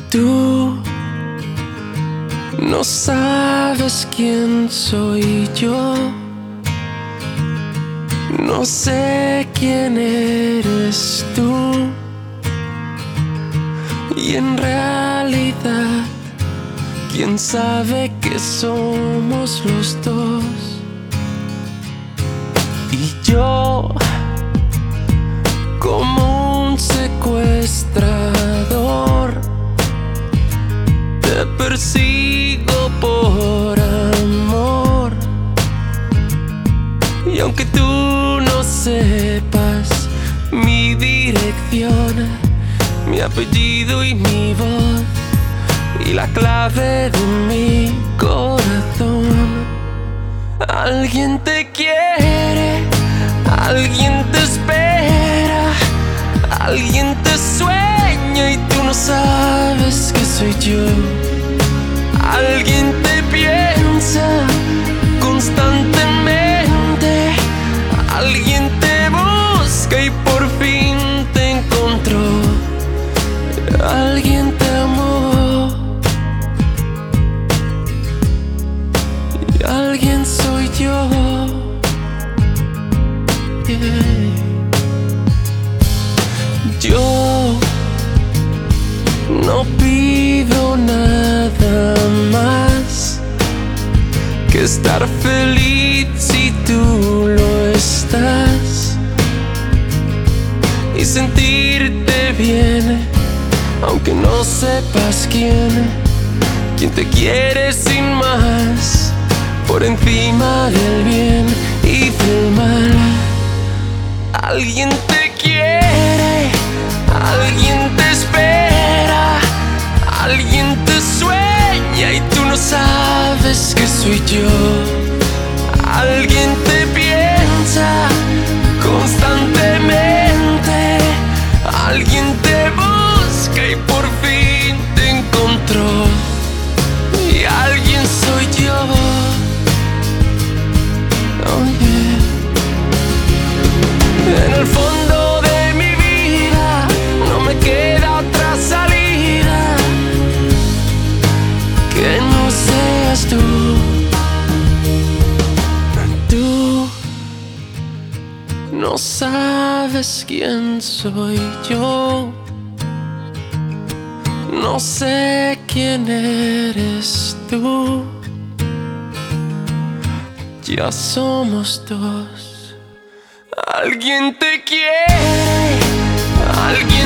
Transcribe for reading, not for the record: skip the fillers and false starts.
Tú no sabes quién soy yo. No sé quién eres tú. Y en realidad, quién sabe que somos los dos. Y yo, como un secuestrador, te persigo por amor. Y aunque tú no sepas mi dirección, mi apellido y mi voz y la clave de mi corazón, alguien te quiere, alguien te espera, alguien te sueña y tú no sabes que soy yo. Alguien te piensa constantemente, alguien te busca y por fin te encontró. Alguien te amó y alguien soy yo. Yeah. Yo no pido nada más que estar feliz si tú lo estás y sentirte bien, aunque no sepas quién te quiere sin más, por encima del bien y del mal. Alguien te quiere, alguien te espera, alguien te sueña y tú no sabes que soy yo. Alguien te piensa constantemente, alguien te busca y por fin te encontró. Y alguien soy yo. Oh yeah. En el fondo de mi vida no me queda otra salida que no seas tú. Tú no sabes quién soy yo. No sé quién eres tú. Ya somos dos. Alguien te quiere, alguien